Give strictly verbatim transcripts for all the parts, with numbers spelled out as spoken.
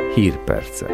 Hírpercek.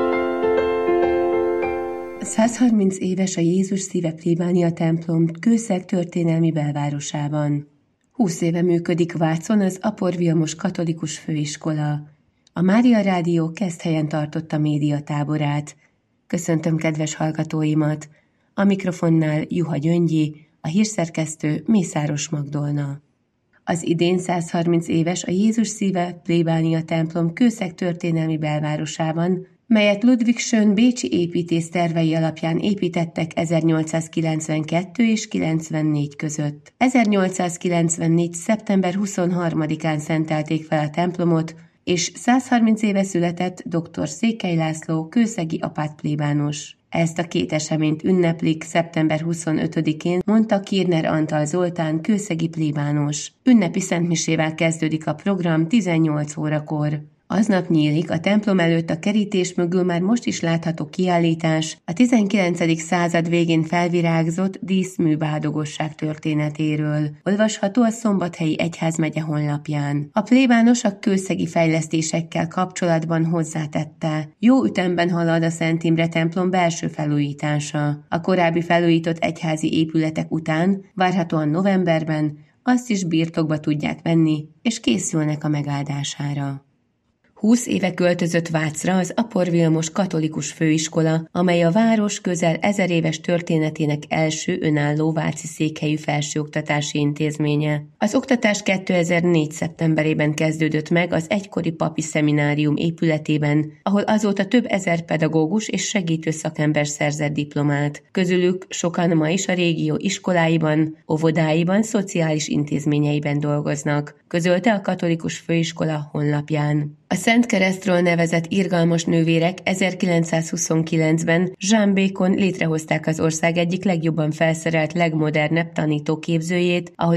százharminc éves a Jézus Szíve plébánia templom Kőszeg történelmi belvárosában. húsz éve működik Vácon az Apor Vilmos Katolikus Főiskola. A Mária Rádió Keszthelyen tartotta médiatáborát. Köszöntöm kedves hallgatóimat! A mikrofonnál Juha Gyöngyi, a hírszerkesztő Mészáros Magdolna. Az idén százharminc éves a Jézus Szíve plébánia templom Kőszeg történelmi belvárosában, melyet Ludwig Schön bécsi építész tervei alapján építettek ezernyolcszázkilencvenkettő és kilencvennégy között. ezernyolcszázkilencvennégy. szeptember huszonharmadikán szentelték fel a templomot, és százharminc éve született dr. Székely László kőszegi apát plébános. Ezt a két eseményt ünneplik szeptember huszonötödikén, mondta Kirner Antal Zoltán kőszegi plébános. Ünnepi szentmisével kezdődik a program tizennyolc órakor. Aznap nyílik a templom előtt a kerítés mögül már most is látható kiállítás a tizenkilencedik század végén felvirágzott díszműbádogosság történetéről. Olvasható a Szombathelyi Egyházmegye honlapján. A plébános a kőszegi fejlesztésekkel kapcsolatban hozzátette: jó ütemben halad a Szent Imre templom belső felújítása. A korábbi felújított egyházi épületek után várhatóan novemberben azt is birtokba tudják venni, és készülnek a megáldására. húsz éve költözött Vácra az Apor Vilmos Katolikus Főiskola, amely a város közel ezer éves történetének első önálló váci székhelyű felsőoktatási intézménye. Az oktatás kétezer-négy. szeptemberében kezdődött meg az egykori papi szeminárium épületében, ahol azóta több ezer pedagógus és segítő szakember szerzett diplomát. Közülük sokan ma is a régió iskoláiban, óvodáiban, szociális intézményeiben dolgoznak, közölte a Katolikus Főiskola honlapján. A Szent Keresztről nevezett irgalmas nővérek ezerkilencszázhuszonkilencben Jean Bacon létrehozták az ország egyik legjobban felszerelt, legmodernebb tanítóképzőjét, ahol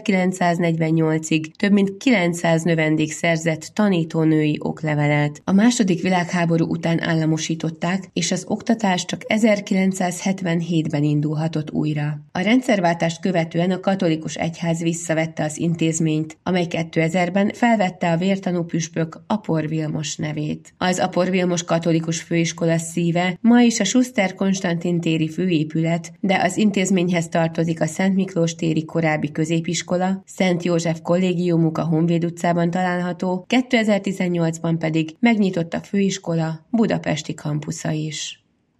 ezerkilencszáznegyvennyolcig több mint kilencszáz növendék szerzett tanítónői oklevelet. A második világháború után államosították, és az oktatás csak ezerkilencszázhetvenhétben indulhatott újra. A rendszerváltást követően a katolikus egyház visszavette az intézményt, amely kétezerben felvette a vértanú püspök Apor Vilmos nevét. Az Apor Vilmos Katolikus Főiskola szíve ma is a Schuster Konstantin téri főépület, de az intézményhez tartozik a Szent Miklós téri korábbi középiskola, Szent József kollégiumuk a Honvéd utcában található, kétezer-tizennyolcban pedig megnyitott a főiskola budapesti kampusza is.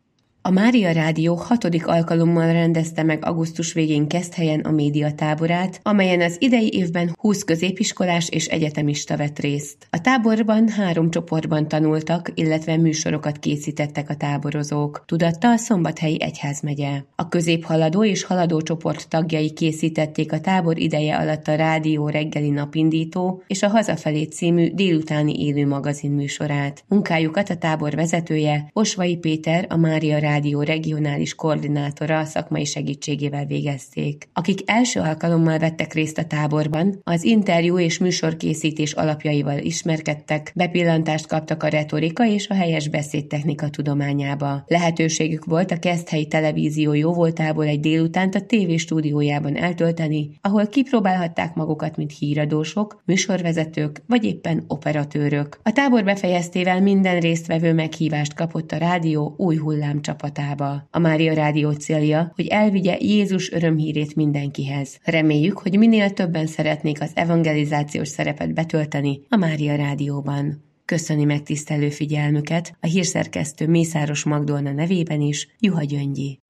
A Mária Rádió hatodik alkalommal rendezte meg augusztus végén Keszthelyen a médiatáborát, amelyen az idei évben húsz középiskolás és egyetemista vett részt. A táborban három csoportban tanultak, illetve műsorokat készítettek a táborozók, tudatta a Szombathelyi Egyházmegye. A középhaladó és haladó csoport tagjai készítették a tábor ideje alatt a Rádió reggeli napindító és a Hazafelé című délutáni élő magazin műsorát. Munkájukat a tábor vezetője, Osvai Péter, a Mária Rádió Rádió regionális koordinátora szakmai segítségével végezték. Akik első alkalommal vettek részt a táborban, az interjú és műsorkészítés alapjaival ismerkedtek, bepillantást kaptak a retorika és a helyes beszédtechnika tudományába. Lehetőségük volt a Keszthelyi Televízió jóvoltából egy délutánt a tévé stúdiójában eltölteni, ahol kipróbálhatták magukat, mint híradósok, műsorvezetők vagy éppen operatőrök. A tábor befejeztével minden résztvevő meghívást kapott a rádió új hullám csapatába. A Mária Rádió célja, hogy elvigye Jézus örömhírét mindenkihez. Reméljük, hogy minél többen szeretnék az evangelizációs szerepet betölteni a Mária Rádióban. Köszöni megtisztelő figyelmüket a hírszerkesztő Mészáros Magdolna nevében is Juha Gyöngyi.